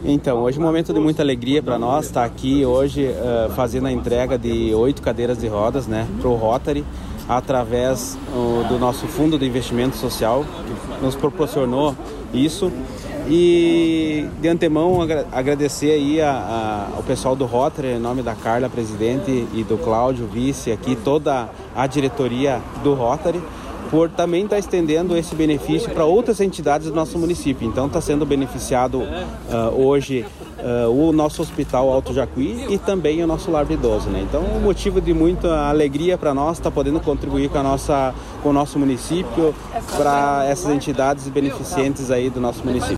Então, hoje é um momento de muita alegria para nós estar aqui hoje fazendo a entrega de 8 cadeiras de rodas, né, para o Rotary, através do nosso Fundo de Investimento Social, que nos proporcionou isso. E de antemão agradecer aí ao pessoal do Rotary, em nome da Carla, presidente, e do Cláudio, vice, aqui toda a diretoria do Rotary, por também estar estendendo esse benefício para outras entidades do nosso município. Então está sendo beneficiado hoje o nosso Hospital Alto Jacuí e também o nosso Lar de Idoso, né? Então um motivo de muita alegria para nós estar podendo contribuir com o nosso município, para essas entidades beneficentes aí do nosso município.